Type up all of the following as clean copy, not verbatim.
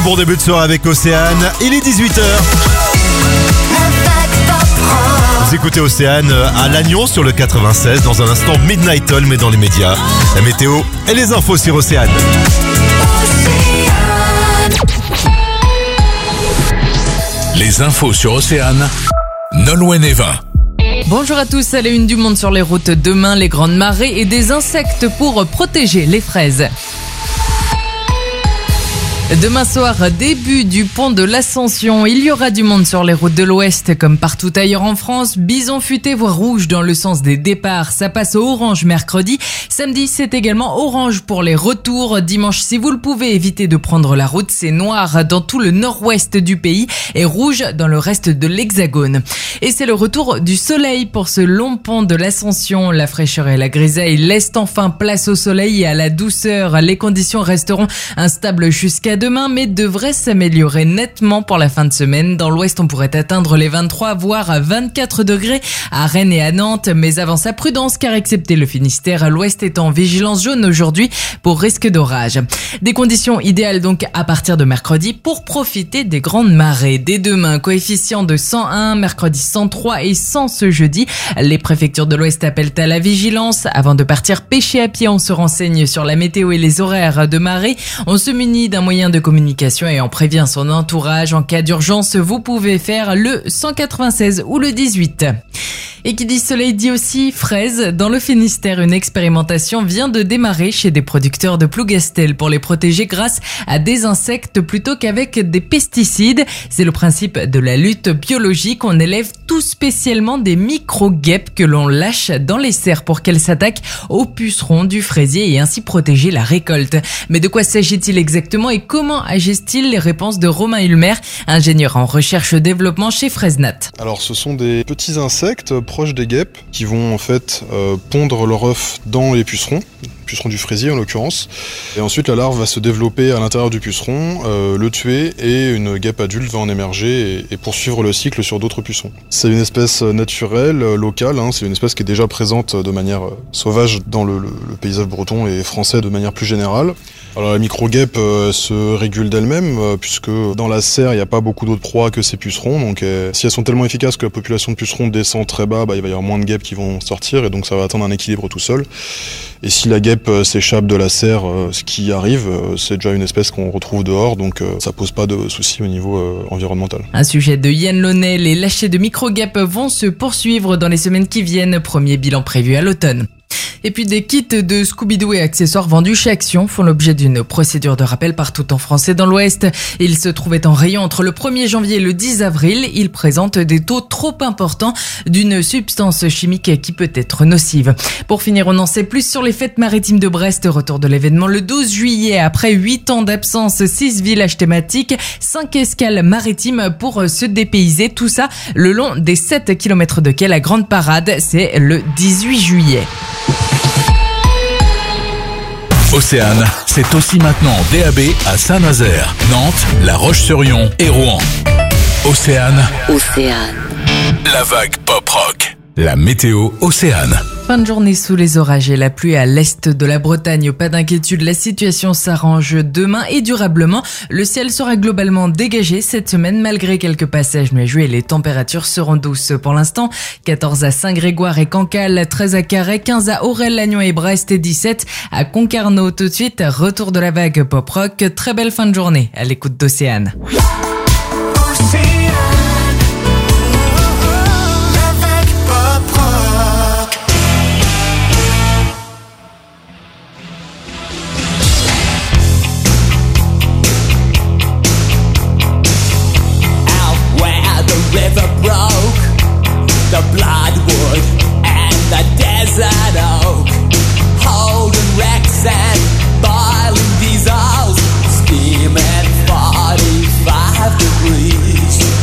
bon début de soirée avec Océane. Il est 18h. Vous écoutez Océane à Lannion sur le 96. Dans un instant, Midnight All, mais dans les médias. La météo et les infos sur Océane. Les infos sur Océane. Nolwenn Evin. Bonjour à tous, à la une du Monde sur les routes demain, les grandes marées et des insectes pour protéger les fraises. Demain soir, début du pont de l'Ascension. Il y aura du monde sur les routes de l'Ouest comme partout ailleurs en France. Bison futé voire rouge dans le sens des départs. Ça passe au orange mercredi. Samedi, c'est également orange pour les retours. Dimanche, si vous le pouvez, évitez de prendre la route. C'est noir dans tout le nord-ouest du pays et rouge dans le reste de l'Hexagone. Et c'est le retour du soleil pour ce long pont de l'Ascension. La fraîcheur et la grisaille laissent enfin place au soleil et à la douceur. Les conditions resteront instables jusqu'à demain, mais devrait s'améliorer nettement pour la fin de semaine. Dans l'ouest, on pourrait atteindre les 23 voire 24 degrés à Rennes et à Nantes, mais avance à prudence car excepté le Finistère, l'ouest est en vigilance jaune aujourd'hui pour risque d'orage. Des conditions idéales donc à partir de mercredi pour profiter des grandes marées. Dès demain, coefficient de 101, mercredi 103 et 100 ce jeudi. Les préfectures de l'ouest appellent à la vigilance. Avant de partir pêcher à pied, on se renseigne sur la météo et les horaires de marée. On se munit d'un moyen de communication et on prévient son entourage. En cas d'urgence, vous pouvez faire le 196 ou le 18. Et qui dit soleil dit aussi fraise. Dans le Finistère, une expérimentation vient de démarrer chez des producteurs de Plougastel pour les protéger grâce à des insectes plutôt qu'avec des pesticides. C'est le principe de la lutte biologique. On élève tout spécialement des micro-guêpes que l'on lâche dans les serres pour qu'elles s'attaquent aux pucerons du fraisier et ainsi protéger la récolte. Mais de quoi s'agit-il exactement et comment agissent-ils? Les réponses de Romain Ulmer, ingénieur en recherche-développement chez Fresnat. Alors ce sont des petits insectes proches des guêpes qui vont en fait pondre leur œuf dans les pucerons du fraisier en l'occurrence, et ensuite la larve va se développer à l'intérieur du puceron, le tuer et une guêpe adulte va en émerger et poursuivre le cycle sur d'autres pucerons. C'est une espèce naturelle, locale, c'est une espèce qui est déjà présente de manière sauvage dans le paysage breton et français de manière plus générale. Alors la micro-guêpe se régule d'elle-même puisque dans la serre il n'y a pas beaucoup d'autres proies que ces pucerons, donc si elles sont tellement efficaces que la population de pucerons descend très bas, il va y avoir moins de guêpes qui vont sortir et donc ça va atteindre un équilibre tout seul. Et si la guêpe s'échappe de la serre, ce qui arrive, c'est déjà une espèce qu'on retrouve dehors, donc ça pose pas de soucis au niveau environnemental. Un sujet de Yann Launay, les lâchers de micro-guêpes vont se poursuivre dans les semaines qui viennent, premier bilan prévu à l'automne. Et puis des kits de Scooby-Doo et accessoires vendus chez Action font l'objet d'une procédure de rappel partout en France et dans l'Ouest. Ils se trouvaient en rayon entre le 1er janvier et le 10 avril. Ils présentent des taux trop importants d'une substance chimique qui peut être nocive. Pour finir, on en sait plus sur les fêtes maritimes de Brest. Retour de l'événement le 12 juillet. Après 8 ans d'absence, 6 villages thématiques, 5 escales maritimes pour se dépayser. Tout ça le long des 7 km de quai. La grande parade, c'est le 18 juillet. Océane, c'est aussi maintenant en DAB à Saint-Nazaire, Nantes, La Roche-sur-Yon et Rouen. Océane. La vague pop-rock. La météo Océane. Fin de journée sous les orages et la pluie à l'est de la Bretagne. Pas d'inquiétude, la situation s'arrange demain et durablement. Le ciel sera globalement dégagé cette semaine malgré quelques passages nuageux et les températures seront douces. Pour l'instant, 14 à Saint-Grégoire et Cancale, 13 à Carhaix, 15 à Aurel, Lannion et Brest et 17 à Concarneau. Tout de suite, retour de la vague pop-rock. Très belle fin de journée à l'écoute d'Océane. River broke, the bloodwood and the desert oak, holding wrecks and boiling diesels, steaming 45 degrees.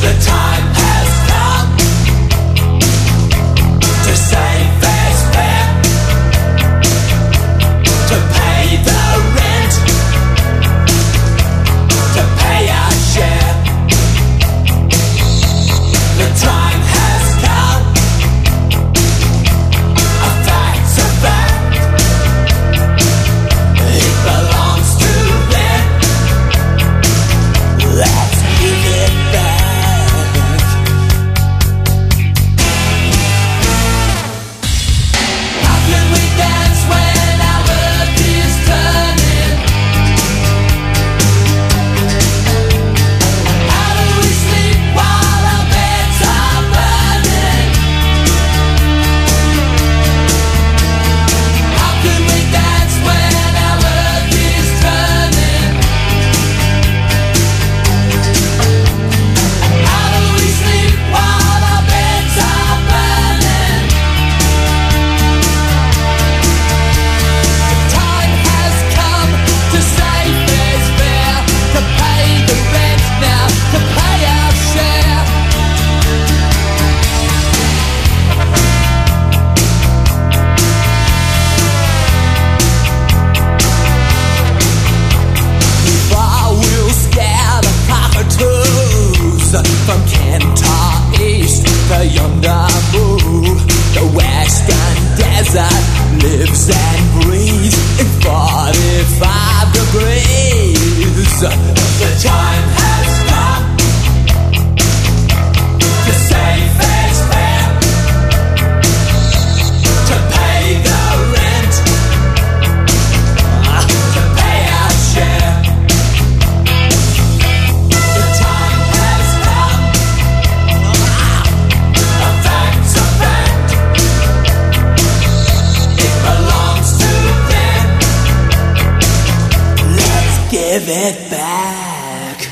give it back.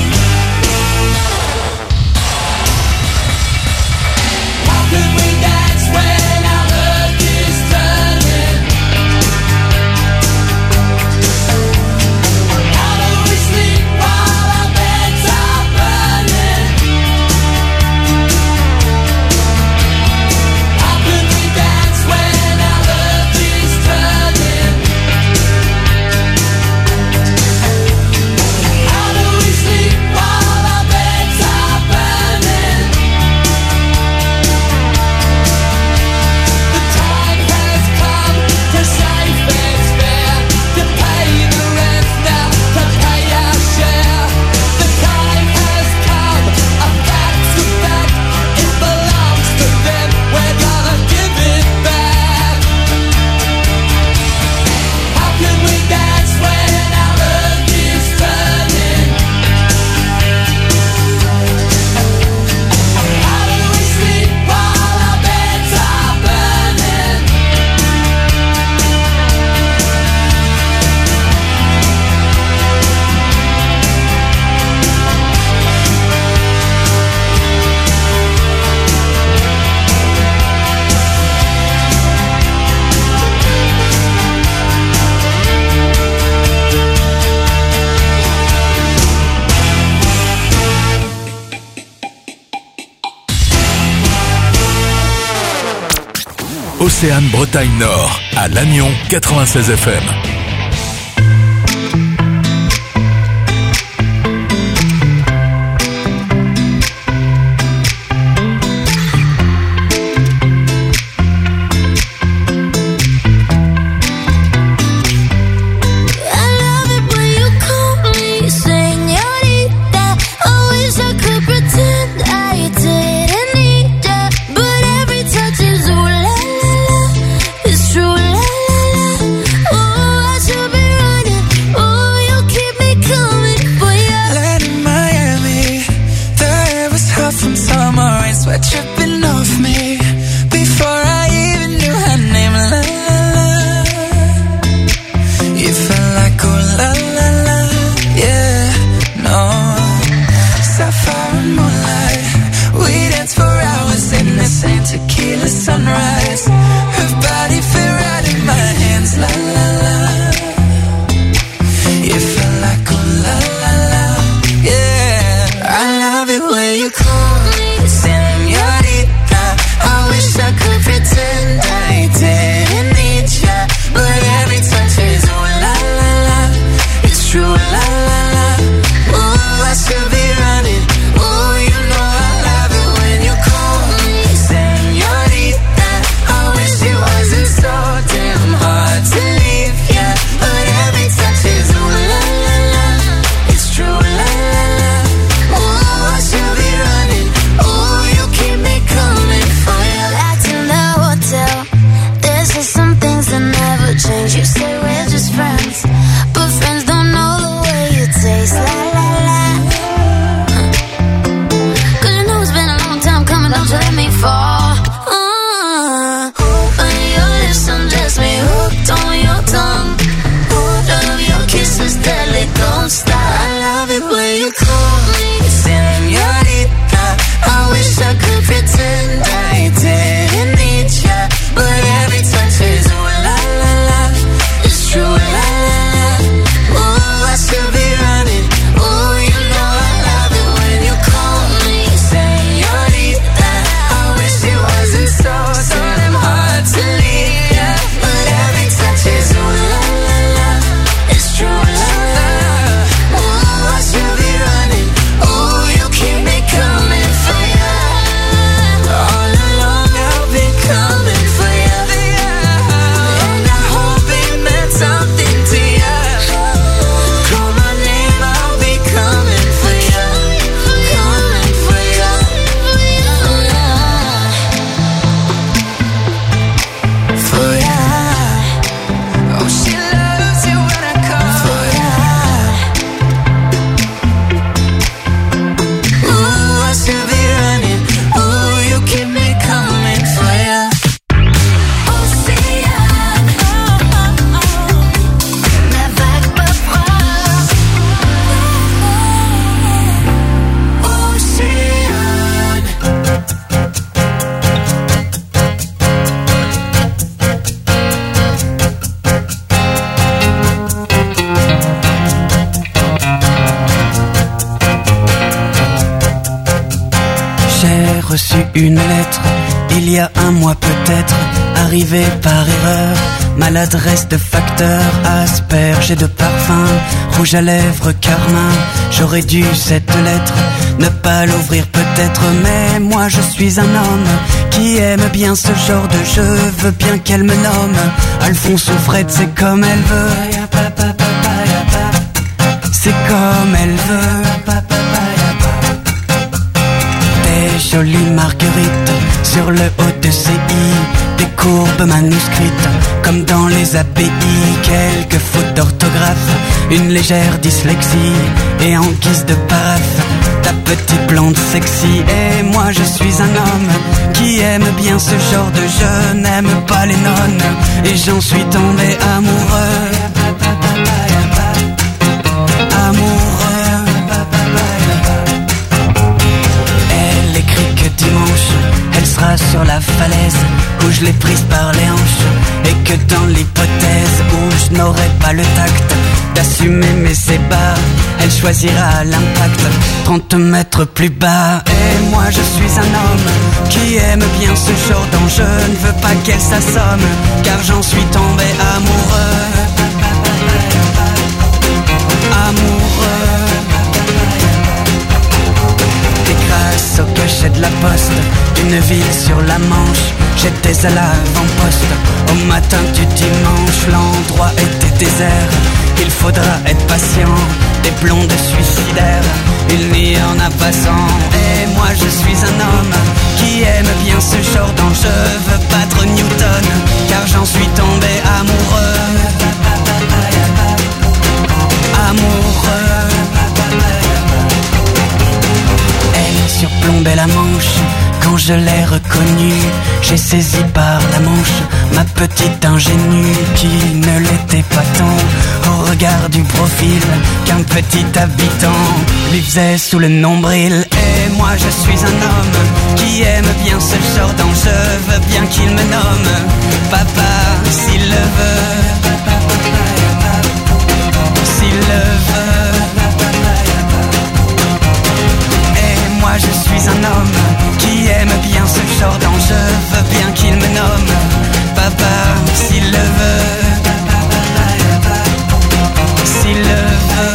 How could we dance when our earth is turning? How do we sleep while our beds are burning? How could we dance when our earth is turning? How do we sleep while our beds are burning? The time has come to save what's fair, to pay the rent now, to pay our share. The time has come, a fact's a fact, it belongs to them, we're gonna give it back. How can we dance when our earth is turning? How do we sleep while our beds are burning? Océane Bretagne Nord, à Lannion 96 FM. I love it when you call me señorita. I wish I could pretend I didn't need ya, but every touch is ooh la la la. It's true la la la. Oh, I reçu une lettre, il y a un mois peut-être, arrivé par erreur. Maladresse de facteur, asperge et de parfum, rouge à lèvres, carmin. J'aurais dû cette lettre ne pas l'ouvrir peut-être, mais moi je suis un homme qui aime bien ce genre de jeu. Veux bien qu'elle me nomme Alphonse ou Fred, c'est comme elle veut. C'est comme elle veut. Des jolies marguerites sur le haut de ses i, des courbes manuscrites comme dans les API, quelques fautes d'orthographe, une légère dyslexie, et en guise de paraphe, ta petite blonde sexy. Et moi je suis un homme qui aime bien ce genre de jeu, n'aime pas les nonnes, et j'en suis tombé amoureux. Elle écrit que dimanche elle sera sur la falaise où je l'ai prise par les hanches, et que dans l'hypothèse où je n'aurai pas le tact d'assumer mes ébats, elle choisira l'impact 30 mètres plus bas. Et moi je suis un homme qui aime bien ce genre d'enjeu, ne veux pas qu'elle s'assomme car j'en suis tombé amoureux. Amoureux. Des grâce au cachet de la poste d'une ville sur la Manche, j'étais à l'avant-poste au matin du dimanche. L'endroit était désert, il faudra être patient, des blondes suicidaires, il n'y en a pas 100. Et moi je suis un homme qui aime bien ce genre d'enjeu, veux battre Newton car j'en suis tombé amoureux. Amoureux. Elle surplombait la Manche quand je l'ai reconnue. J'ai saisi par la manche ma petite ingénue qui ne l'était pas tant au regard du profil qu'un petit habitant lui faisait sous le nombril. Et moi je suis un homme qui aime bien ce genre d'enjeu, veux bien qu'il me nomme papa s'il le veut. S'il le veut. Et moi je suis un homme qui aime bien ce genre d'enjeu, veux bien qu'il me nomme papa s'il le veut. S'il le veut.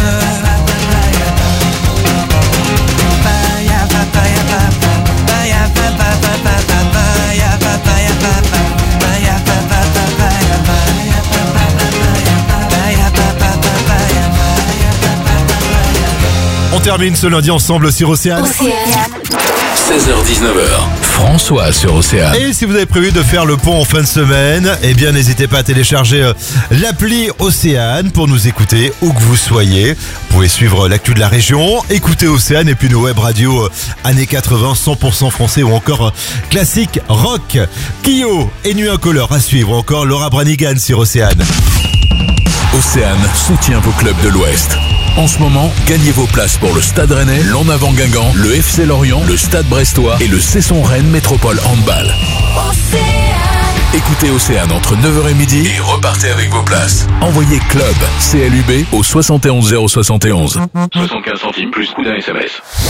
On termine ce lundi ensemble sur Océane. 16h-19h, François sur Océane. Et si vous avez prévu de faire le pont en fin de semaine, eh bien n'hésitez pas à télécharger l'appli Océane pour nous écouter où que vous soyez. Vous pouvez suivre l'actu de la région, écouter Océane et puis nos web radios années 80, 100% français ou encore classique rock. Kyo et Nuit Incolore à suivre, encore Laura Branigan sur Océane. Océane soutient vos clubs de l'Ouest. En ce moment, gagnez vos places pour le Stade Rennais, l'En Avant Guingamp, le FC Lorient, le Stade Brestois et le Cesson Rennes Métropole Handball. Écoutez Océane entre 9h et midi et repartez avec vos places. Envoyez club CLUB au 71 071. 75 centimes plus coût d'un SMS.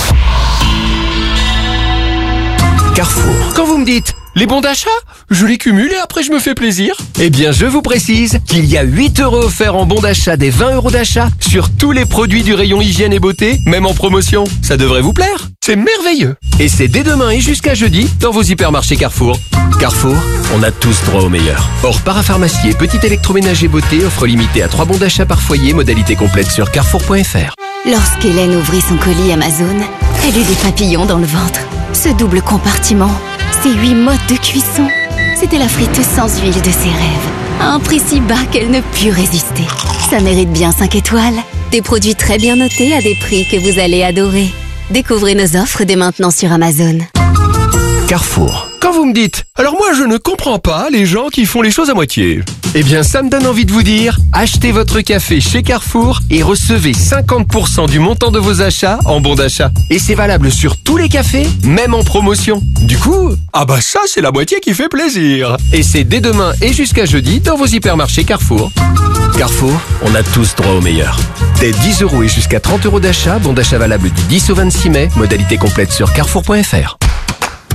Carrefour. Quand vous me dites les bons d'achat, je les cumule et après je me fais plaisir. Eh bien, je vous précise qu'il y a 8 € offerts en bons d'achat des 20 € d'achat sur tous les produits du rayon hygiène et beauté, même en promotion. Ça devrait vous plaire. C'est merveilleux. Et c'est dès demain et jusqu'à jeudi dans vos hypermarchés Carrefour. Carrefour, on a tous droit au meilleur. Or, parapharmacie et petit électroménager beauté offre limité à 3 bons d'achat par foyer, modalité complète sur carrefour.fr. Lorsqu'Hélène ouvrit son colis Amazon, elle eut des papillons dans le ventre. Ce double compartiment, ces 8 modes de cuisson, c'était la friteuse sans huile de ses rêves. À un prix si bas qu'elle ne put résister. Ça mérite bien 5 étoiles. Des produits très bien notés à des prix que vous allez adorer. Découvrez nos offres dès maintenant sur Amazon. Carrefour. Quand vous me dites, alors moi je ne comprends pas les gens qui font les choses à moitié. Eh bien ça me donne envie de vous dire, achetez votre café chez Carrefour et recevez 50% du montant de vos achats en bon d'achat. Et c'est valable sur tous les cafés, même en promotion. Du coup, ah bah ça c'est la moitié qui fait plaisir. Et c'est dès demain et jusqu'à jeudi dans vos hypermarchés Carrefour. Carrefour, on a tous droit au meilleur. Dès 10 € et jusqu'à 30 € d'achat, bon d'achat valable du 10 au 26 mai, modalité complète sur carrefour.fr.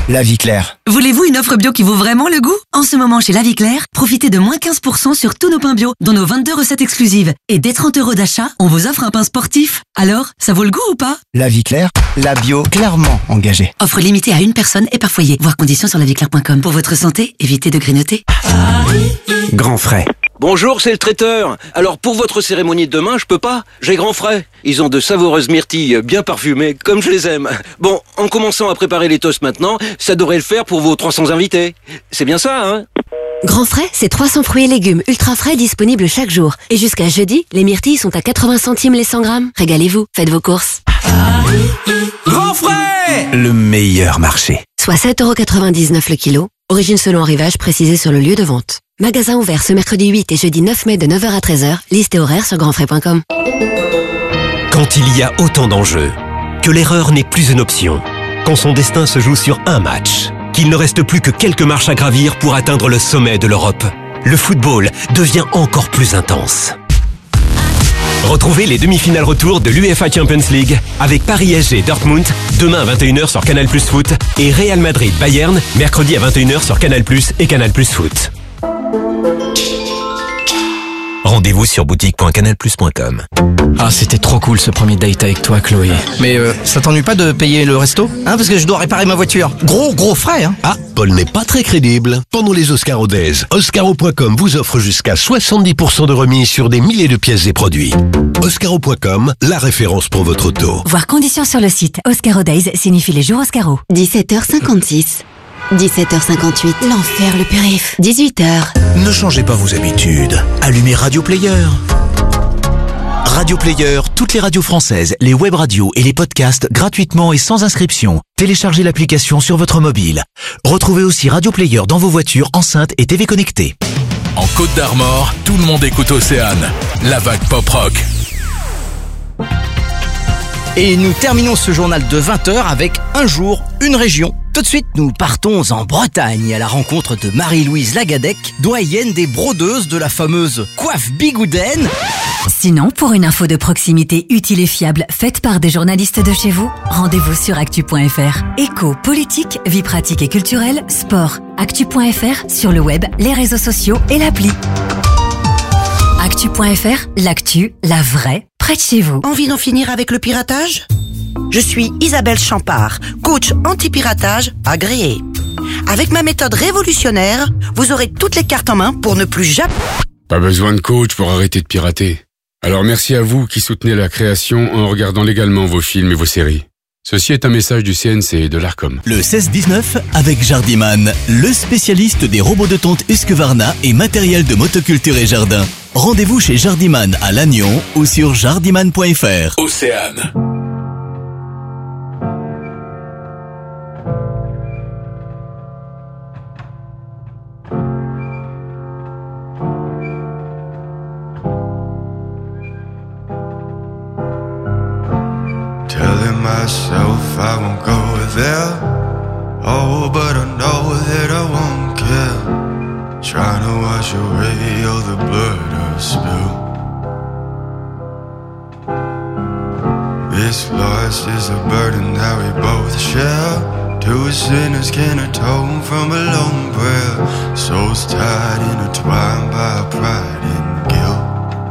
La Vie Claire. Voulez-vous une offre bio qui vaut vraiment le goût? En ce moment, chez La Vie Claire, profitez de moins 15% sur tous nos pains bio, dont nos 22 recettes exclusives. Et dès 30 € d'achat, on vous offre un pain sportif. Alors, ça vaut le goût ou pas? La Vie Claire, la bio clairement engagée. Offre limitée à une personne et par foyer. Voir conditions sur lavieclaire.com. Pour votre santé, évitez de grignoter. Grand frais. Bonjour, c'est le traiteur. Alors pour votre cérémonie de demain, je peux pas. J'ai grand frais. Ils ont de savoureuses myrtilles bien parfumées, comme je les aime. Bon, en commençant à préparer les toasts maintenant, ça devrait le faire pour vos 300 invités. C'est bien ça, hein? Grand frais, c'est 300 fruits et légumes ultra frais disponibles chaque jour. Et jusqu'à jeudi, les myrtilles sont à 80 centimes les 100 grammes. Régalez-vous, faites vos courses. Grand frais, le meilleur marché. Soit 7,99 € le kilo. Origine selon arrivage précisée sur le lieu de vente. Magasin ouvert ce mercredi 8 et jeudi 9 mai de 9h à 13h. Liste et horaire sur grandfrais.com. Quand il y a autant d'enjeux, que l'erreur n'est plus une option, quand son destin se joue sur un match, qu'il ne reste plus que quelques marches à gravir pour atteindre le sommet de l'Europe, le football devient encore plus intense. Retrouvez les demi-finales retour de l'UEFA Champions League avec Paris SG Dortmund demain à 21h sur Canal+ Foot et Real Madrid Bayern mercredi à 21h sur Canal+ et Canal+ Foot. Rendez-vous sur boutique.canalplus.com. Ah, c'était trop cool ce premier date avec toi, Chloé. Mais ça t'ennuie pas de payer le resto? Hein, parce que je dois réparer ma voiture. Gros frais, hein. Ah, Paul n'est pas très crédible. Pendant les Oscaro Days, Oscaro.com vous offre jusqu'à 70% de remise sur des milliers de pièces et produits. Oscaro.com, la référence pour votre auto. Voir conditions sur le site. Oscaro Days signifie les jours Oscaro. 17h56. 17h58, l'enfer le périph. 18h. Ne changez pas vos habitudes. Allumez Radio Player. Radio Player, toutes les radios françaises, les web radios et les podcasts gratuitement et sans inscription. Téléchargez l'application sur votre mobile. Retrouvez aussi Radio Player dans vos voitures, enceintes et TV connectées. En Côte d'Armor, tout le monde écoute Océane. La vague pop rock. Et nous terminons ce journal de 20h avec un jour, une région. Tout de suite, nous partons en Bretagne à la rencontre de Marie-Louise Lagadec, doyenne des brodeuses de la fameuse coiffe bigoudaine. Sinon, pour une info de proximité utile et fiable, faite par des journalistes de chez vous, rendez-vous sur actu.fr. Éco, politique, vie pratique et culturelle, sport. Actu.fr, sur le web, les réseaux sociaux et l'appli. Actu.fr, l'actu, la vraie, près de chez vous. Envie d'en finir avec le piratage ? Je suis Isabelle Champard, coach anti-piratage agréée. Avec ma méthode révolutionnaire, vous aurez toutes les cartes en main pour ne plus jamais... Pas besoin de coach pour arrêter de pirater. Alors merci à vous qui soutenez la création en regardant légalement vos films et vos séries. Ceci est un message du CNC et de l'ARCOM. Le 16-19 avec Jardiman, le spécialiste des robots de tonte Husqvarna et matériel de motoculture et jardin. Rendez-vous chez Jardiman à Lannion ou sur jardiman.fr. Océane. Telling myself I won't go there. Oh, but I know that I won't care. Trying to wash away all the blood I spilled. This loss is a burden that we both share. Two sinners can atone from a lone prayer. Souls tied, intertwined by pride and guilt.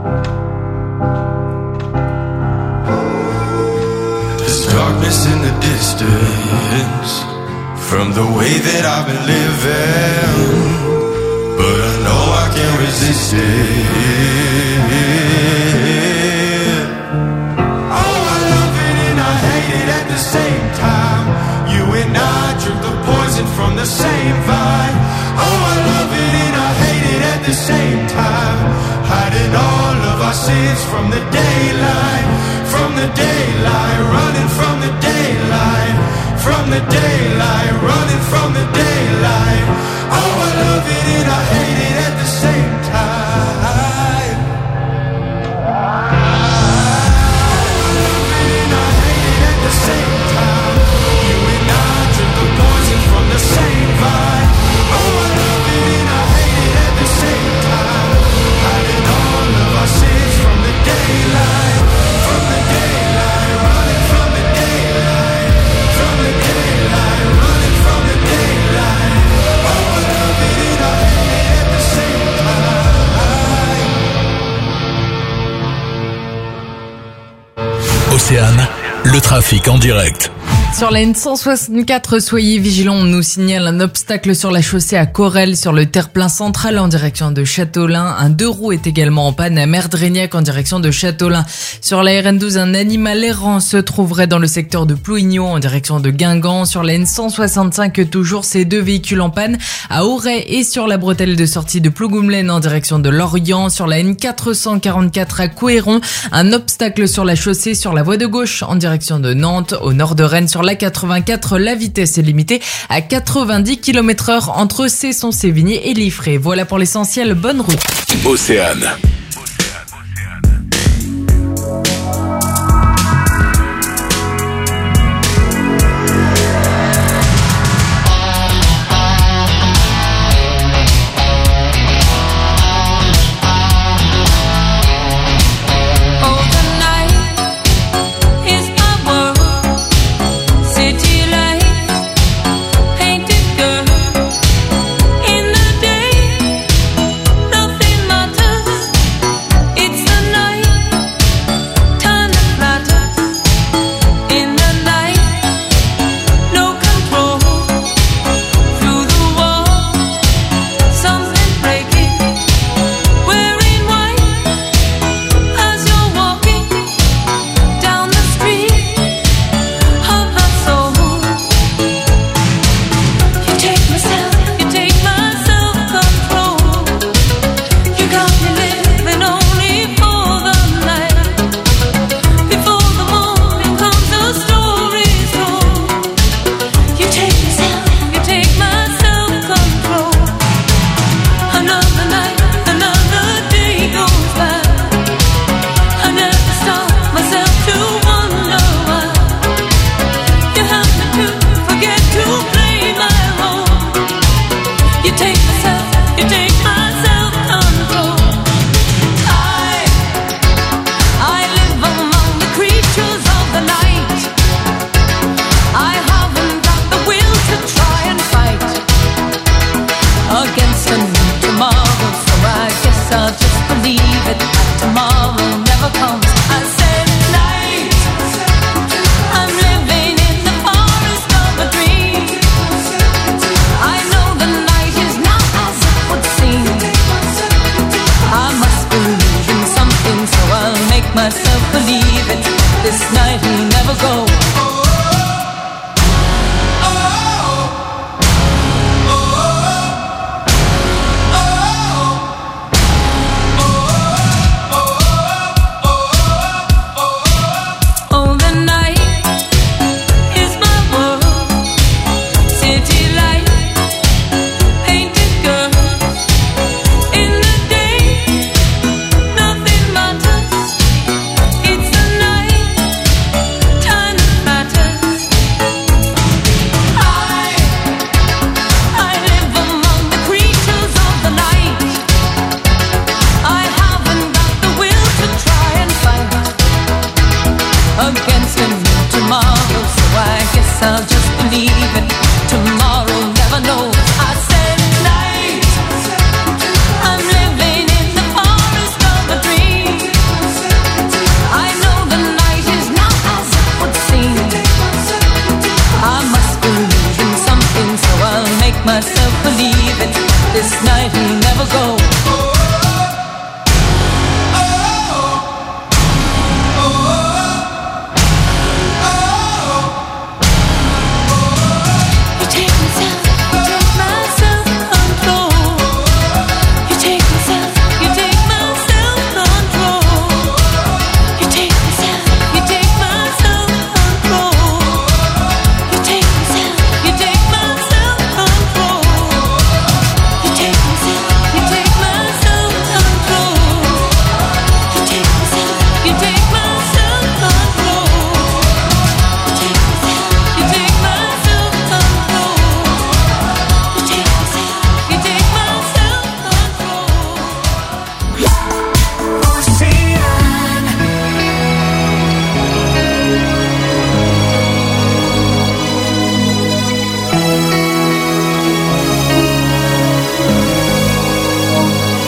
There's darkness in the distance from the way that I've been living, but I know I can't resist it. Oh, I love it and I hate it at the same time. You and I drink the poison from the same vine. Oh, I love it and I hate it at the same time. Hiding all of our sins from the daylight, from the daylight, running from the daylight, from the daylight, running from the daylight. Oh, I love it and I hate it at the same time. I love it and I hate it at the same time. You and I drink the poison from the same vine. Oh, I love it and I hate it at the same time. Hiding all of our sins from the daylight, from the daylight, running from the daylight, from the daylight, running from the daylight. Océane, le trafic en direct. Sur la N164, soyez vigilants, on nous signale un obstacle sur la chaussée à Corel sur le terre-plein central en direction de Châteaulin. Un 2 roues est également en panne à Merdrignac en direction de Châteaulin. Sur la RN12, un animal errant se trouverait dans le secteur de Plouignon en direction de Guingamp. Sur la N165, toujours ces 2 véhicules en panne à Auray et sur la bretelle de sortie de Plougoumelaine en direction de Lorient. Sur la N444 à Couéron, un obstacle sur la chaussée sur la voie de gauche en direction de Nantes. Au nord de Rennes, sur la 84, la vitesse est limitée à 90 km/h entre Cesson-Sévigné et Liffré. Voilà pour l'essentiel, bonne route. Océane.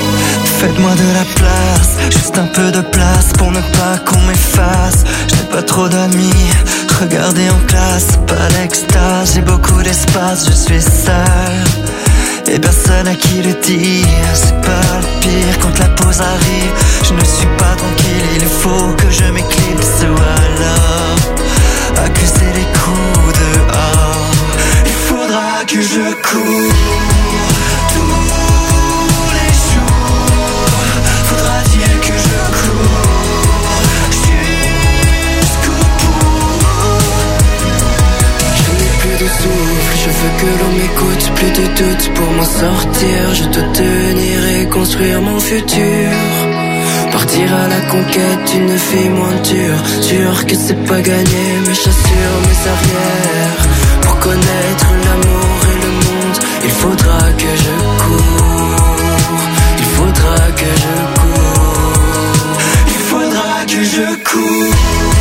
Faites-moi de la place, juste un peu de place pour ne pas qu'on m'efface. Je n'ai pas trop trop d'amis, regardez en classe, pas l'extase. J'ai beaucoup d'espace, je suis seul et personne à qui le dire. C'est pas le pire quand la pause arrive. Je ne suis pas tranquille, il faut que je m'éclipse ou alors accuser les coups dehors. Il faudra que je cours tous les jours. Faudra-t-il que je cours jusqu'au bout. Je n'ai plus de souffle, je veux que l'on m'écoute. Plus de doutes pour m'en sortir. Je dois tenir et construire mon futur. Partir à la conquête d'une vie moins dure. Sûr que c'est pas gagné, mais j'assure mes arrières. Pour connaître l'amour et le monde, il faudra que je cours. Il faudra que je cours. Il faudra que je cours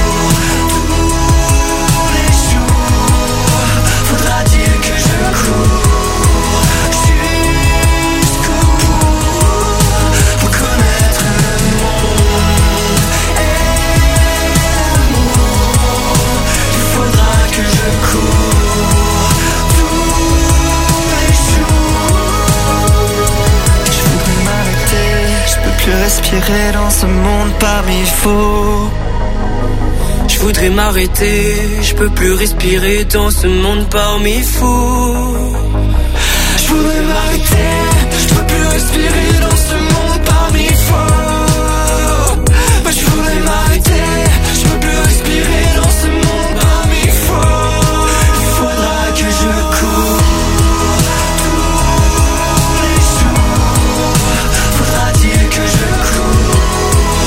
tous les jours. Faudra-t-il que je cours jusqu'au bout pour connaître le monde et l'amour. Il faudra que je cours tous les jours. Je voudrais m'arrêter, je peux plus respirer dans ce monde parmi faux. Je voudrais m'arrêter, je peux plus respirer dans ce monde parmi fous. Je voudrais m'arrêter, je peux plus respirer dans ce monde parmi fous. Je voudrais m'arrêter, je peux plus respirer dans ce monde parmi fous. Il faudra que je cours tous les jours. Faudra-t-il que je cours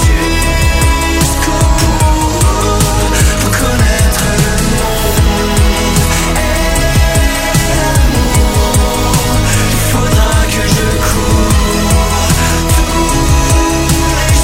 jusqu'au bout pour connaître le monde et l'amour. Il faudra que je cours tous les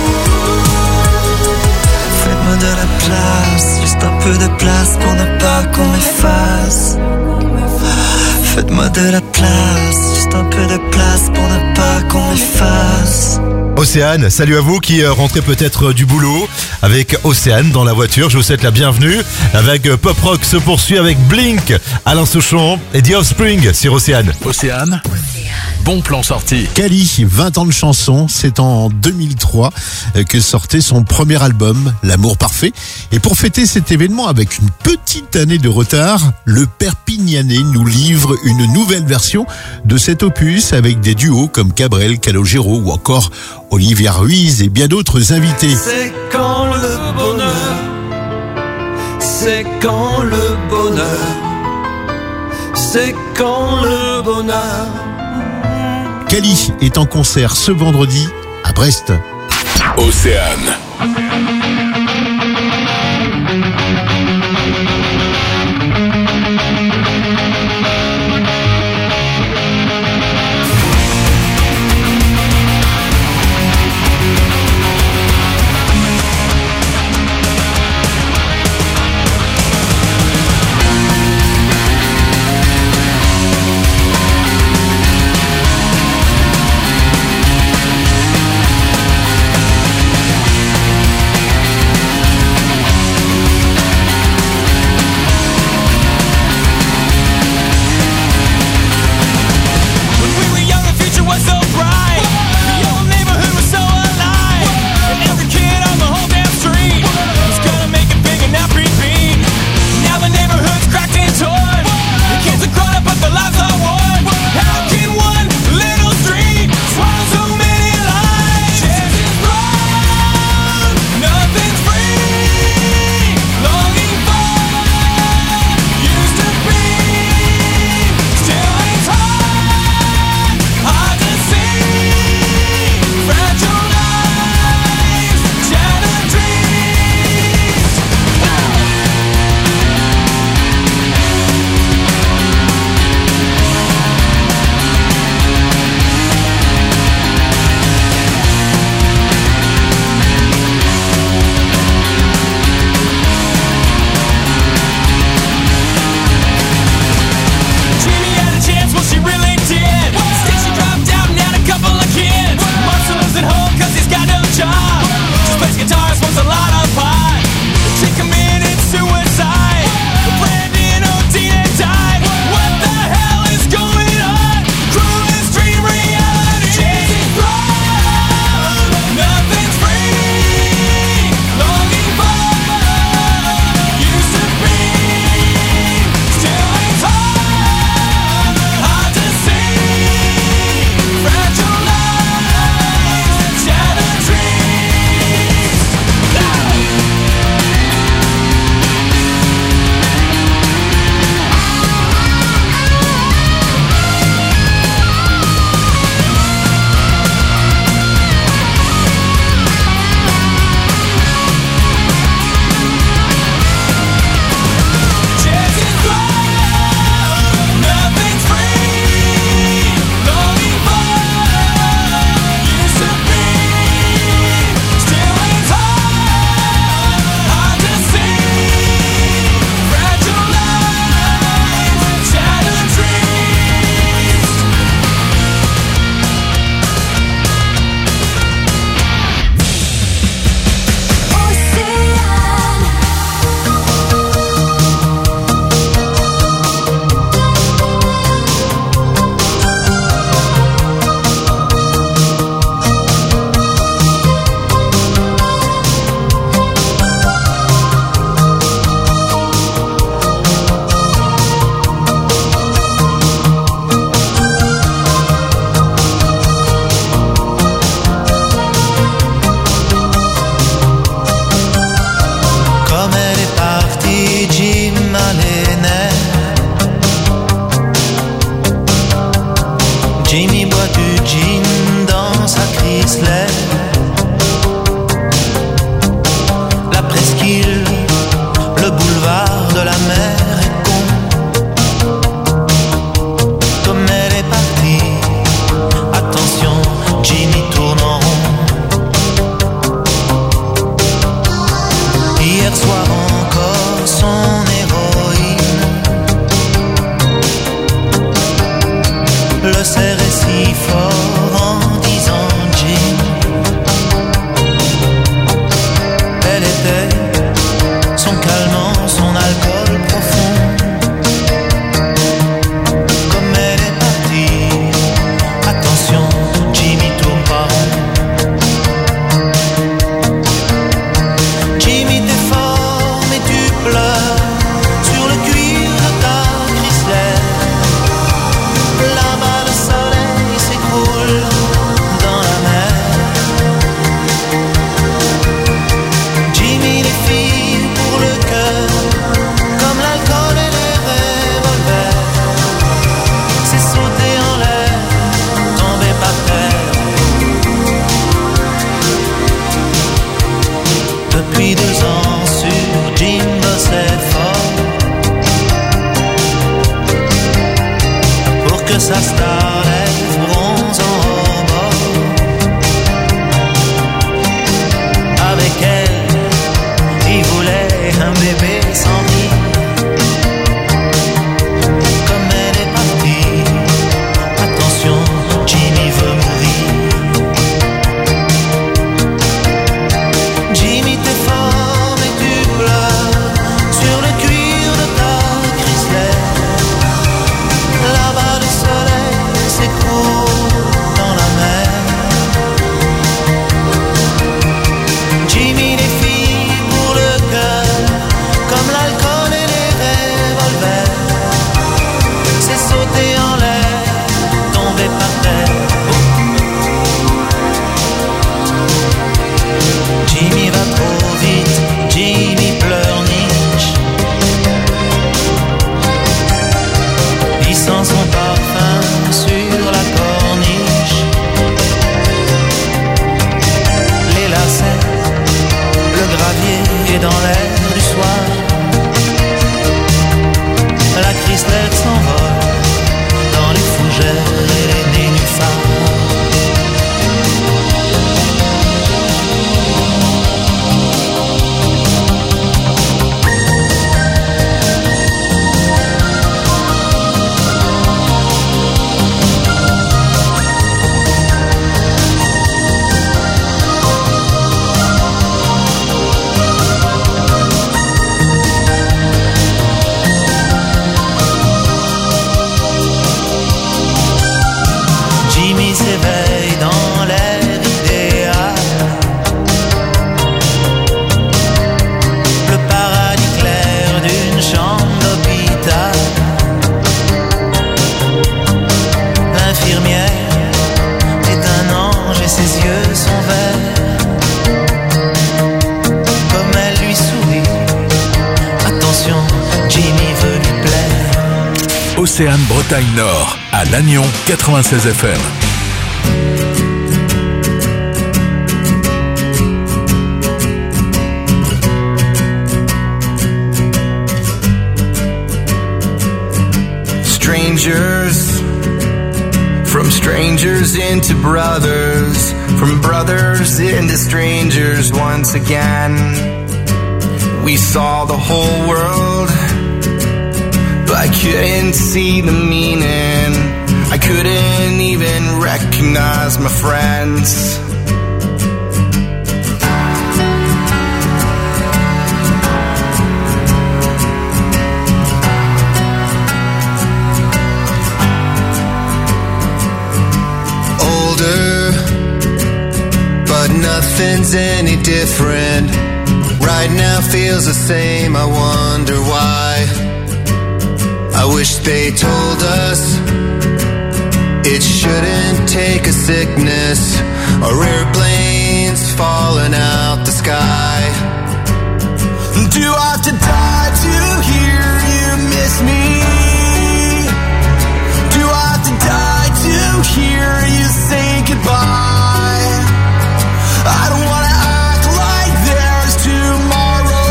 jours. Faites-moi de la place, juste un peu de place pour ne pas qu'on m'efface. Faites-moi de la place, juste un peu de place pour ne pas qu'on m'efface. Océane, salut à vous qui rentrez peut-être du boulot avec Océane dans la voiture. Je vous souhaite la bienvenue. La vague pop rock se poursuit avec Blink, Alain Souchon et The Offspring sur Océane. Océane, bon plan sorti. Kali, 20 ans de chanson, c'est en 2003 que sortait son premier album, L'amour parfait. Et pour fêter cet événement avec une petite année de retard, le Perpignanais nous livre une nouvelle version de cet opus avec des duos comme Cabrel, Calogero ou encore Olivia Ruiz et bien d'autres invités. C'est quand le bonheur, c'est quand le bonheur, c'est quand le bonheur. Kali est en concert ce vendredi à Brest. Océane. Depuis 2 ans sur Jim bossait fort pour que sa star lève bronze en rebord. Avec elle, il voulait un bébé sans vie. Comme elle est partie, attention, Jimmy veut mourir. Jimmy, t'es fort et tu pleures sur le cuir de ta Chrysler. Là-bas le soleil s'écroule dans la mer. Jimmy, les filles pour le cœur, comme l'alcool et les revolvers. C'est sauter en l'air, tomber par terre. Jimmy va trop vite, Jimmy pleurniche. Il sent son parfum sur la corniche. Les lacets, le gravier est dans l'air du soir. La Chrysler s'envole dans les fougères et les nénuphars. Jimmy s'éveille dans l'air idéal. Le paradis clair d'une chambre d'hôpital. L'infirmière est un ange et ses yeux sont verts. Comme elle lui sourit, attention, Jimmy veut lui plaire. Océane Bretagne Nord, à Lannion 96 FM. Strangers, from strangers into brothers, from brothers into strangers once again. We saw the whole world, but I couldn't see the meaning. I couldn't even recognize my friends. Older, but nothing's any different. Right now feels the same, I wonder why. I wish they told us it shouldn't take a sickness or airplanes falling out the sky. Do I have to die to hear you miss me? Do I have to die to hear you say goodbye? I don't wanna act like there's tomorrow.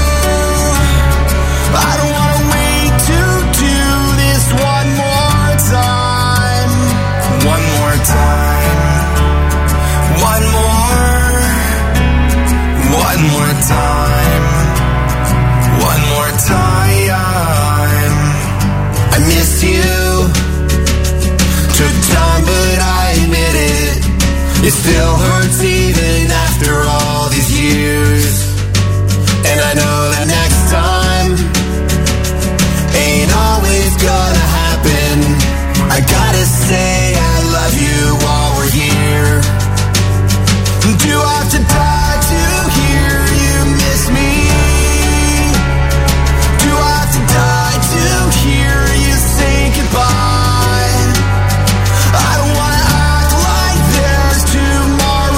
I don't wanna wait to do this one more time. One more time. One more. One more time. One more time. I miss you. Took time, but I admit it. It still hurts even after all these years. And I know that next time ain't always gonna happen. I gotta say I love you while we're here. Do I have to die to hear you miss me? Do I have to die to hear you say goodbye? I don't wanna act like there's tomorrow.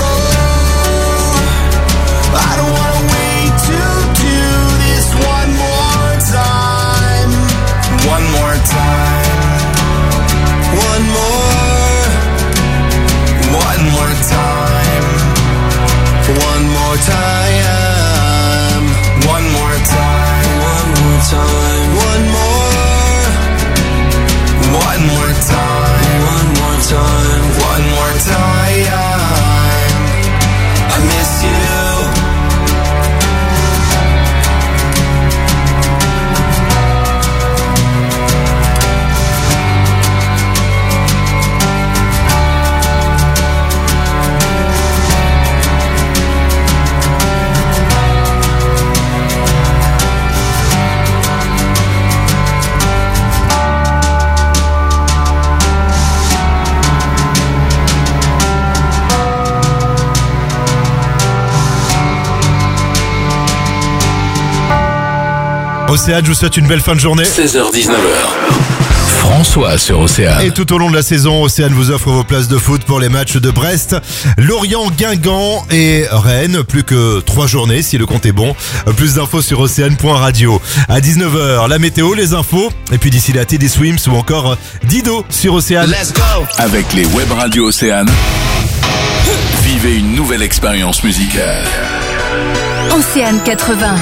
Océane, je vous souhaite une belle fin de journée. 16h-19h. François sur Océane. Et tout au long de la saison, Océane vous offre vos places de foot pour les matchs de Brest, Lorient, Guingamp et Rennes. Plus que 3 journées si le compte est bon. Plus d'infos sur océane.radio. À 19h, la météo, les infos. Et puis d'ici là, Teddy Swims ou encore Dido sur Océane. Let's go. Avec les web radios Océane, vivez une nouvelle expérience musicale. Océane 80.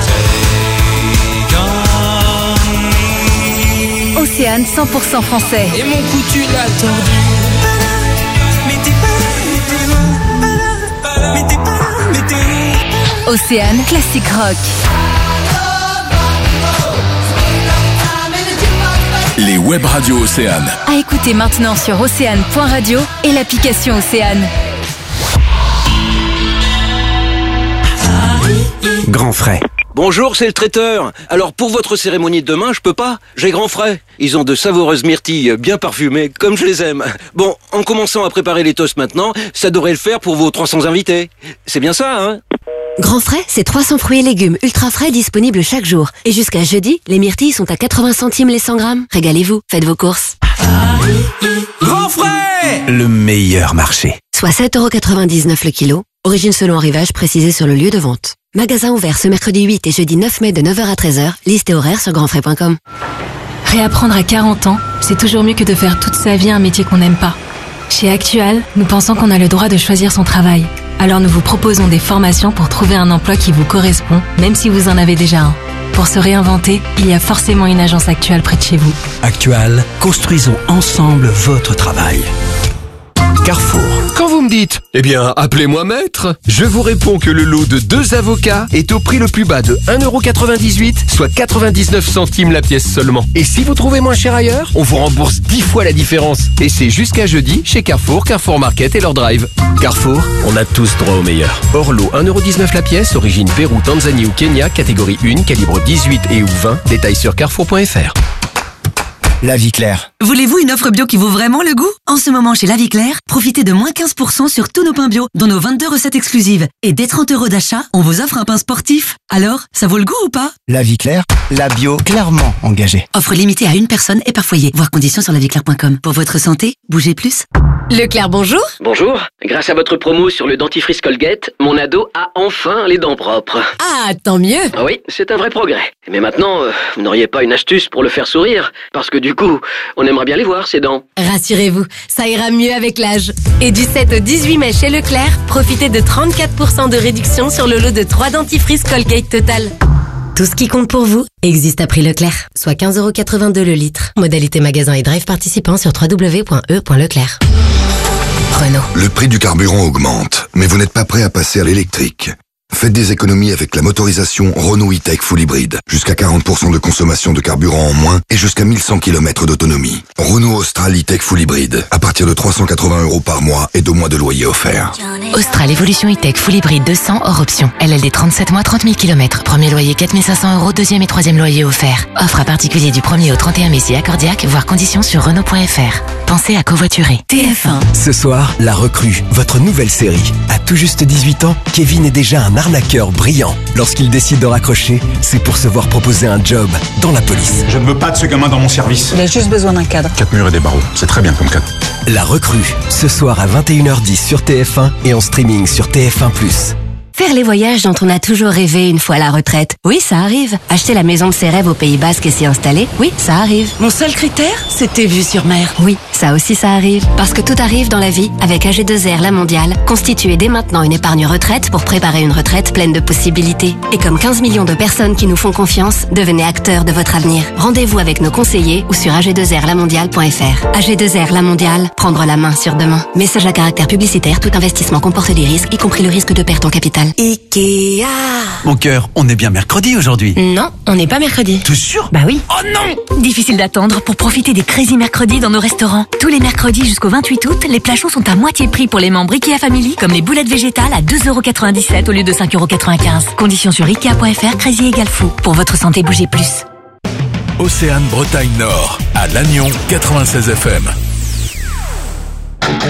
Océane 100% français. Et mon cou tu l'as tordu. Océane classique rock. Les web radios Océane. À écouter maintenant sur océane.radio et l'application Océane. Grand frais. Bonjour, c'est le traiteur. Alors pour votre cérémonie de demain, je peux pas. J'ai grand frais. Ils ont de savoureuses myrtilles bien parfumées, comme je les aime. Bon, en commençant à préparer les toasts maintenant, ça devrait le faire pour vos 300 invités. C'est bien ça, hein? Grand frais, c'est 300 fruits et légumes ultra frais disponibles chaque jour. Et jusqu'à jeudi, les myrtilles sont à 80 centimes les 100 grammes. Régalez-vous, faites vos courses. Grand frais! Le meilleur marché. Soit 7,99€ le kilo. Origine selon arrivage précisée sur le lieu de vente. Magasin ouvert ce mercredi 8 et jeudi 9 mai de 9h à 13h. Liste et horaire sur grandfrais.com. Réapprendre à 40 ans, c'est toujours mieux que de faire toute sa vie un métier qu'on n'aime pas. Chez Actual, nous pensons qu'on a le droit de choisir son travail. Alors nous vous proposons des formations pour trouver un emploi qui vous correspond, même si vous en avez déjà un. Pour se réinventer, il y a forcément une agence Actual près de chez vous. Actual, construisons ensemble votre travail. Carrefour. Quand vous me dites, eh bien, appelez-moi maître, je vous réponds que le lot de 2 avocats est au prix le plus bas de 1,98€, soit 99 centimes la pièce seulement. Et si vous trouvez moins cher ailleurs, on vous rembourse 10 fois la différence. Et c'est jusqu'à jeudi chez Carrefour, Carrefour Market et leur drive. Carrefour, on a tous droit au meilleur. Hors lot, 1,19€ la pièce, origine Pérou, Tanzanie ou Kenya, catégorie 1, calibre 18 et ou 20, détails sur carrefour.fr. La Vie Claire. Voulez-vous une offre bio qui vaut vraiment le goût? En ce moment chez La Vie Claire, profitez de moins 15% sur tous nos pains bio, dont nos 22 recettes exclusives. Et dès 30€ d'achat, on vous offre un pain sportif. Alors, ça vaut le goût ou pas? La Vie Claire, la bio clairement engagée. Offre limitée à une personne et par foyer. Voir conditions sur laviclaire.com. Pour votre santé, bougez plus. Leclerc, bonjour. Bonjour. Grâce à votre promo sur le dentifrice Colgate, mon ado a enfin les dents propres. Ah, tant mieux. Ah oui, c'est un vrai progrès. Mais maintenant, vous n'auriez pas une astuce pour le faire sourire? Parce que du coup, on aimerait bien les voir, ces dents. Rassurez-vous, ça ira mieux avec l'âge. Et du 7 au 18 mai chez Leclerc, profitez de 34% de réduction sur le lot de 3 dentifrices Colgate Total. Tout ce qui compte pour vous existe à prix Leclerc, soit 15,82€ le litre. Modalité magasin et drive participant sur www.e.leclerc. Renault. Le prix du carburant augmente, mais vous n'êtes pas prêt à passer à l'électrique. Faites des économies avec la motorisation Renault E-Tech Full Hybrid. Jusqu'à 40% de consommation de carburant en moins et jusqu'à 1100 km d'autonomie. Renault Austral E-Tech Full Hybrid. À partir de 380€ par mois et 2 mois de loyer offert. Austral Evolution E-Tech Full Hybrid 200 hors option. LLD 37 mois, 30 000 km. Premier loyer 4 500€, deuxième et troisième loyer offert. Offre à particulier du 1er au 31 mai si accordiaque, voire conditions sur Renault.fr. Pensez à covoiturer. TF1. Ce soir, La Recrue, votre nouvelle série. À tout juste 18 ans, Kevin est déjà un arnaqueur brillant. Lorsqu'il décide de raccrocher, c'est pour se voir proposer un job dans la police. Je ne veux pas de ce gamin dans mon service. Il a juste besoin d'un cadre. 4 murs et des barreaux, c'est très bien comme cadre. La Recrue, ce soir à 21h10 sur TF1 et en streaming sur TF1+. Faire les voyages dont on a toujours rêvé une fois à la retraite. Oui, ça arrive. Acheter la maison de ses rêves au Pays Basque et s'y installer. Oui, ça arrive. Mon seul critère, c'était vue sur mer. Oui, ça aussi ça arrive. Parce que tout arrive dans la vie avec AG2R La Mondiale. Constituez dès maintenant une épargne retraite pour préparer une retraite pleine de possibilités. Et comme 15 millions de personnes qui nous font confiance, devenez acteurs de votre avenir. Rendez-vous avec nos conseillers ou sur ag2rlamondiale.fr. AG2R La Mondiale, prendre la main sur demain. Message à caractère publicitaire, tout investissement comporte des risques, y compris le risque de perte en capital. Ikea. Mon cœur, on est bien mercredi aujourd'hui. Non, on n'est pas mercredi. T'es sûr? Bah oui. Oh non! Difficile d'attendre pour profiter des Crazy Mercredis dans nos restaurants. Tous les mercredis jusqu'au 28 août, les plats chauds sont à moitié prix pour les membres Ikea Family, comme les boulettes végétales à 2,97€ au lieu de 5,95€. Conditions sur Ikea.fr, Crazy égale fou. Pour votre santé, bougez plus. Océane Bretagne Nord, à Lannion 96 FM.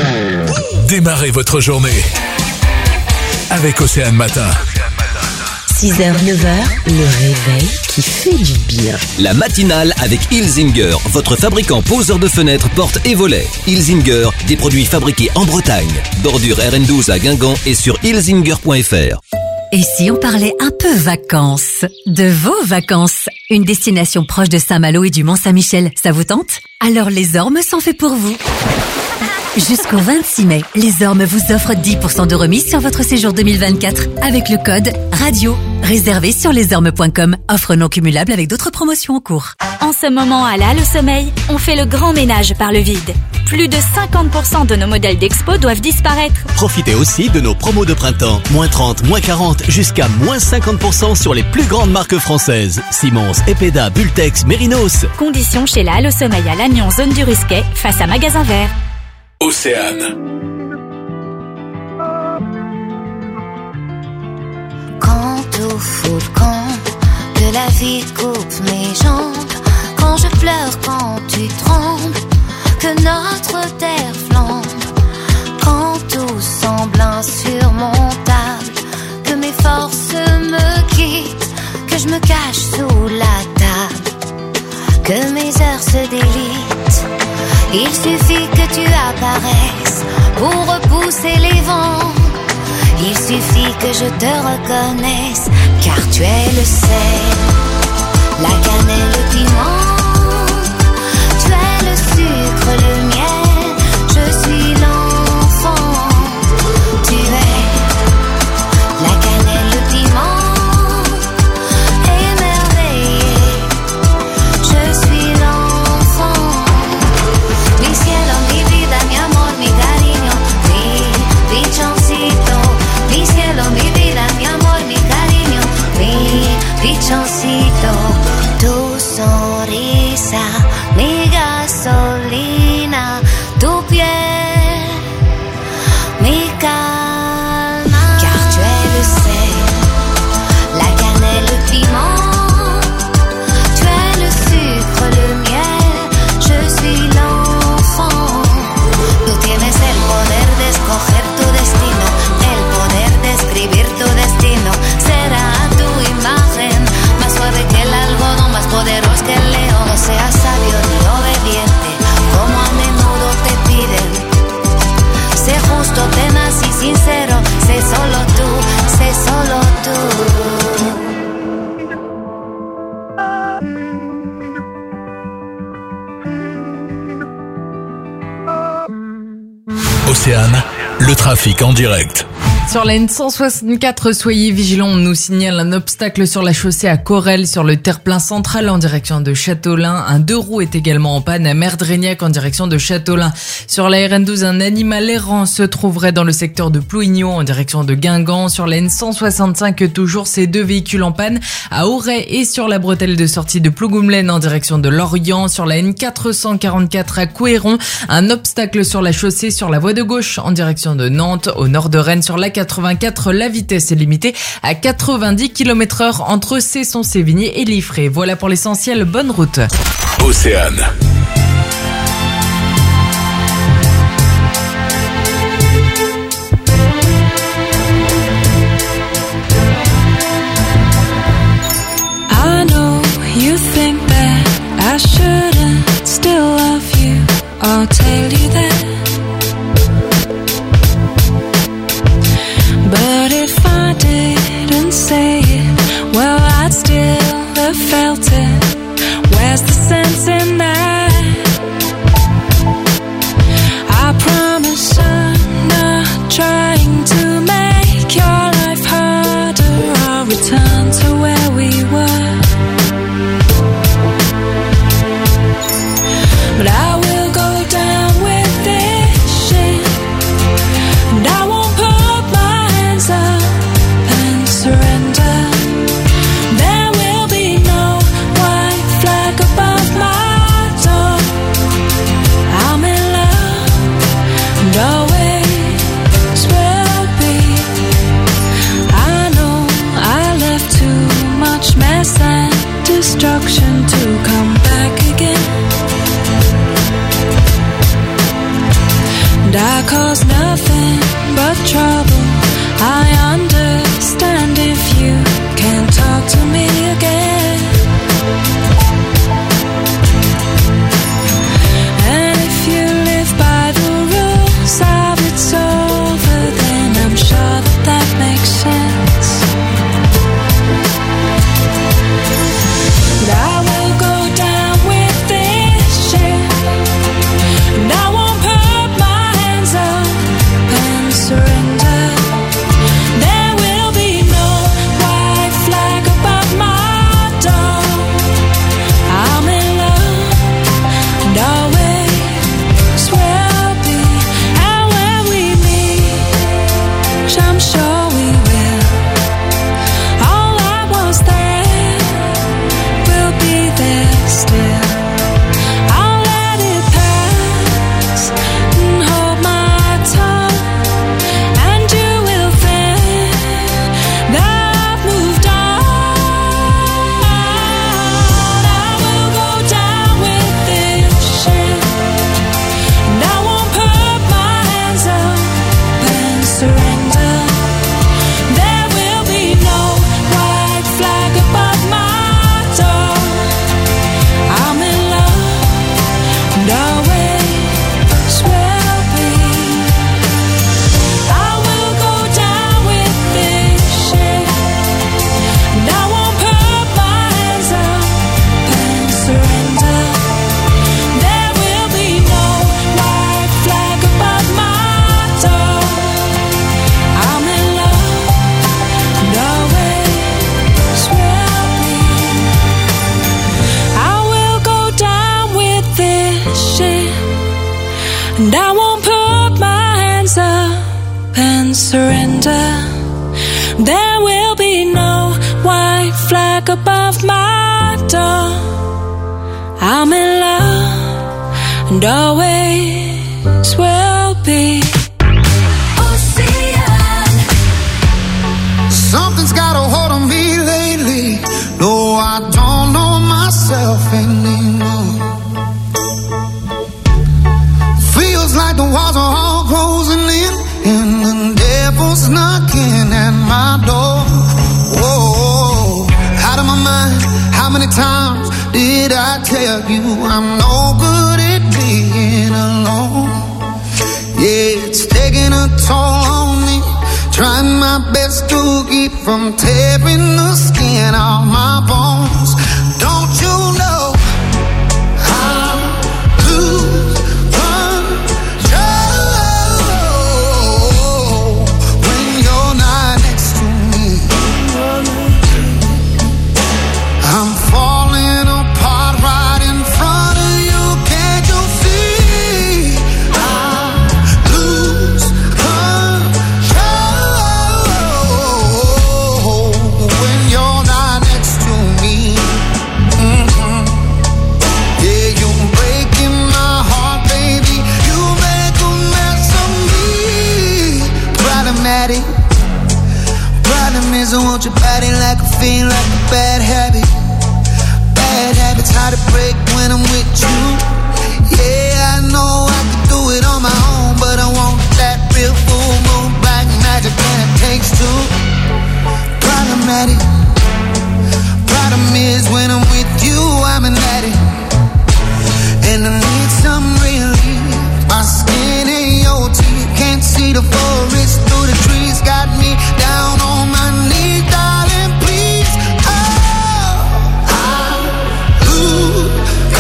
Démarrez votre journée avec Océane Matin. 6h, 9h, le réveil qui fait du bien. La matinale avec Ilzinger, votre fabricant poseur de fenêtres, portes et volets. Ilzinger, des produits fabriqués en Bretagne. Bordure RN12 à Guingamp et sur ilzinger.fr. Et si on parlait un peu vacances? De vos vacances? Une destination proche de Saint-Malo et du Mont-Saint-Michel, ça vous tente? Alors les Ormes sont faits pour vous. Jusqu'au 26 mai, les Ormes vous offrent 10% de remise sur votre séjour 2024 avec le code RADIO. Réservé sur lesormes.com. Offre non cumulable avec d'autres promotions en cours. En ce moment, à la Halle au Sommeil, on fait le grand ménage par le vide. Plus de 50% de nos modèles d'expo doivent disparaître. Profitez aussi de nos promos de printemps. Moins 30, moins 40, jusqu'à moins 50% sur les plus grandes marques françaises. Simons, Epeda, Bultex, Mérinos. Conditions chez la Halle au Sommeil à Lannion, zone du Risquet, face à Magasin Vert. Océane. Quand au fond le camp, que la vie coupe mes jambes, quand je pleure, quand tu trembles, que notre terre flambe, quand tout semble insurmontable, que mes forces me quittent, que je me cache sous la table, que mes heures se délitent. Il suffit que tu apparaisses pour repousser les vents. Il suffit que je te reconnaisse, car tu es le sel, la cannelle, le piment. Tu es le sucre, le miel, je suis l'enfant. Tu es la cannelle, le piment, émerveillé, je suis l'enfant. Mi cielo, mi vida, mi amor, mi cariño, mi pichoncito. Mi cielo, mi vida, mi amor, mi cariño, mi pichoncito. Tu sonrisa, mi gasolina, tu piel, mi calma. Car tu es le sel, la cannelle, le piment. Tu es le sucre, le miel, je suis l'enfant. Tú tienes el poder de escoger tu destino, el poder de escribir tu destino. Será tu imagen, más suave que el algodón, más poderoso que el león. No seas sabio ni obediente, como a menudo te piden. Sé justo, tenaz y sincero, sé solo tú, sé solo tú. Océane, le trafic en direct. Sur la N164, soyez vigilants, on nous signale un obstacle sur la chaussée à Corel, sur le terre-plein central en direction de Châteaulin. Un 2 roues est également en panne à Merdrignac en direction de Châteaulin. Sur la RN12, un animal errant se trouverait dans le secteur de Plouignon en direction de Guingamp. Sur la N165, toujours ces 2 véhicules en panne à Auray et sur la bretelle de sortie de Plougoumelaine en direction de Lorient. Sur la N444 à Couéron, un obstacle sur la chaussée sur la voie de gauche en direction de Nantes. Au nord de Rennes, sur la 84, la vitesse est limitée à 90 km/h entre Cesson-Sévigné et Liffré. Voilà pour l'essentiel, bonne route. Océane. I know you think that I shouldn't still love you. I'll tell you that. But if I didn't say it, well, I'd still have felt it. Where's the sense in that? I promise I'm not trying to make your life harder. I'll return to where we were. But I will go down with this shit, and I won't put my hands up and surrender. There will be no white flag above my door. I'm in love and always will be. I know I left too much mess and destruction to come back again. And I caused nothing but trouble. I understand if you can and I won't put my hands up and surrender. There will be no white flag above my door. I'm in love and always will be. Something's got a hold on me lately. No, I don't know myself anymore. Feels like the walls are all closing in, and the devil's knocking at my door. Whoa, out of my mind. How many times did I tell you I'm no good at being alone? Yeah, it's taking a toll on me. Trying my best to keep from tearing the skin off my bones. Don't you know I lose control when you're not next to me? I'm falling apart right in front of you. Can't you see? I lose control when you're not next to me. Yeah, you're breaking my heart, baby. You make a mess of me. Problematic. Problem is I want your body like a fiend, like a bad habit. Bad habits hard to break when I'm with you. Yeah, I know I could do it on my own, but I want that real full moon black magic, and it takes two. Problematic. Problem is when I'm with you, I'm an addict, and I need some relief. My skin ain't your teeth, can't see the forest through the trees. Got me down on my knees, darling, please. Oh, I lose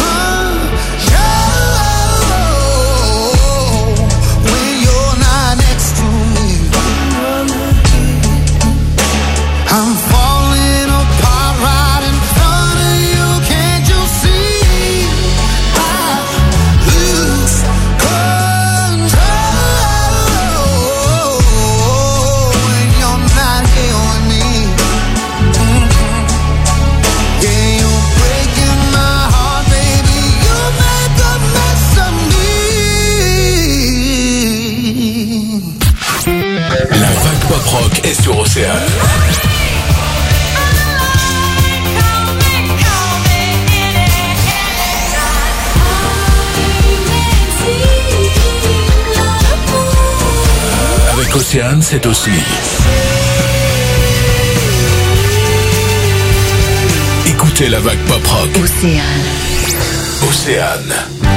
control when you're not next to me. I'm falling apart right in front of you. Can't you see? I lose control when you're not here with me. Yeah, you're breaking my heart, baby. You make a mess of me. La vague pop rock est sur Océane. Avec Océane, c'est aussi écoutez la vague pop rock. Océane. Océane.